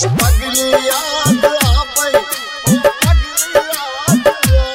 पगली याद आवे, पगली याद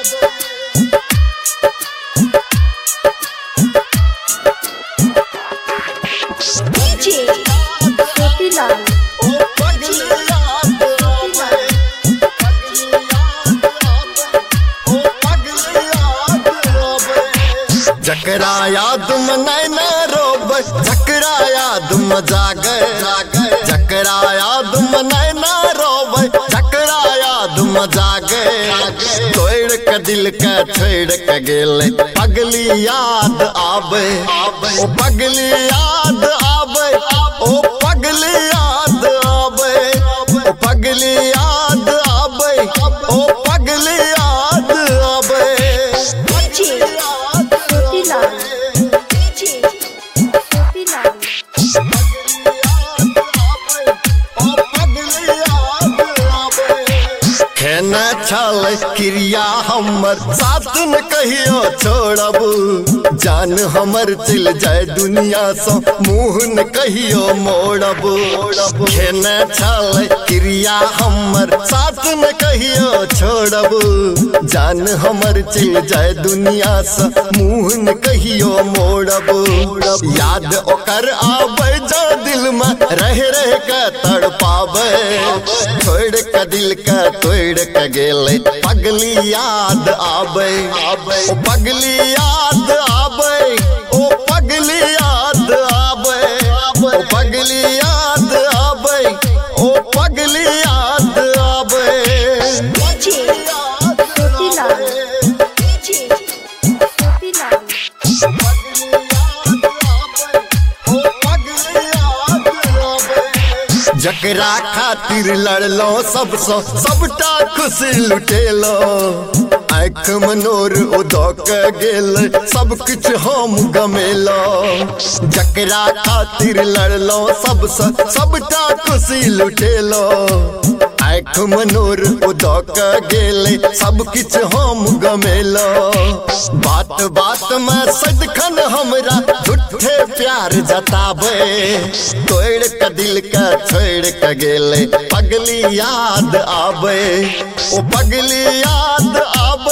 आवे। डीजे मोतीलाल पगली याद आवे, पगली याद आवे, पगली याद आवे। जकरा याद में नैना रोवे, जकरा याद में जागे, जकरा याद में नैना रोवे, जकरा याद में जागे। तोड़ के दिल के छेड़ के गेले, पगली याद आवे, ओ पगली याद आवे, ओ पगली याद आवे, ओ पगली याद आवे, ओ पगली याद आवे। डीजे मोतीलाल डीजे मोतीलाल खेना छल क्रिया हमर साथ न कहियो छोड़ब, जान हमर चल जाए दुनिया से मुँह न कहियो मोड़ब। खेना छल क्रिया हमर साथ न कहियो छोड़ब, जान हमर चल जाए दुनिया से मुँह न कहियो मोड़ब। याद ओकर आवे जा दिल में रह रह के तड़पावे, छोड़ के दिल के तोड़ के गेले, पगली याद आवे, ओ पगली याद आवे, ओ पगली याद आवे, ओ पगली याद आवे, ओ पगली याद आवे। डीजे मोतीलाल डीजे मोतीलाल जकरा खातिर लड़लो सबसे सबटा खुशी लुटेलो, आँख मनोर उदक गेल सब कुछ हम गमेलो। जकरा खातिर लड़लो सबसे सबटा खुशी लुटेलो, आँख मनोर उदक गेल सब कुछ हम गमेलो। बात बात में सदखन हमरा झूठे प्यार जतावे, तोड़ के दिल के छोड़ के गेले, पगली याद आवे, ओ पगली याद आवे।